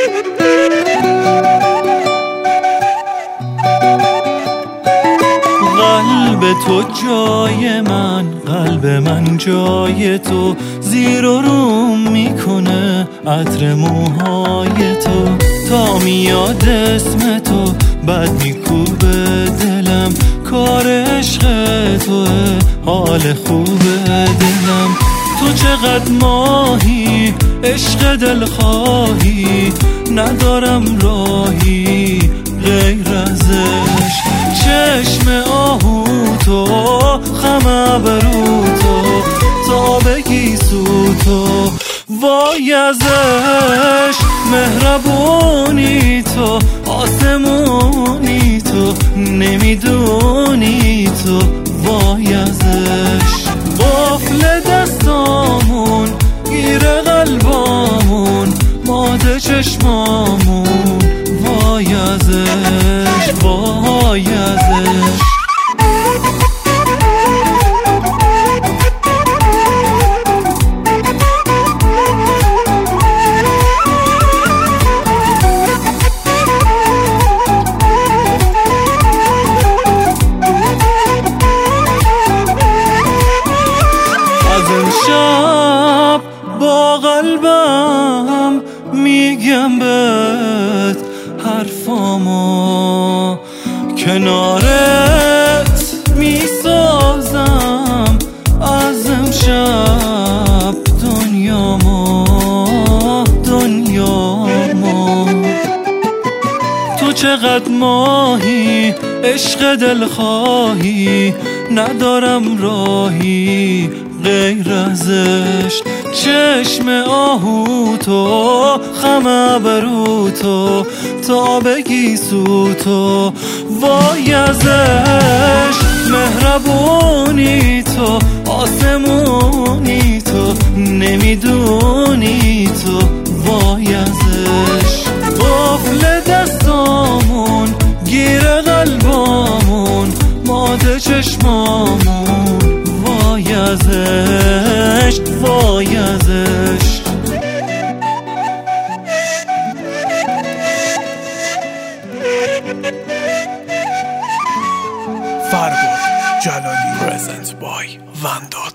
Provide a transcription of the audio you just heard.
قلب تو جای من، قلب من جای تو، زیر و روم میکنه عطر موهای تو. تا میاد اسم تو بد میکوبه دلم، کار عشق توه حال خوبه دلم. تو چقدر ماهی عشق دلخواهی، ندارم راهی غیر ازش. چشم آهو تو، خم ابرو تو، تا بگی سو تو وای ازش. مهربونی تو، آسمونی تو، نمیدونی تو وای ازش. قفل دستامون، گیر قلبامون، ماده چشمامون وای ازش، وای ازش. شب با قلبم میگم بهت حرفامو، کنارت میسازم از امشب دنیامو. تو چقدر ماهی عشق دلخواهی، ندارم راهی غیر ازش. چشم آهو تو، خم ابرو تو، تا بگی سو تو وای ازش. مهربونی تو، آسمونی تو، نمیدونی تو وای ازش. قفل دستامون، گیر قلبامون، ماده چشمامون وای ازش، وای ازش. فرباد جلالی present by وندو.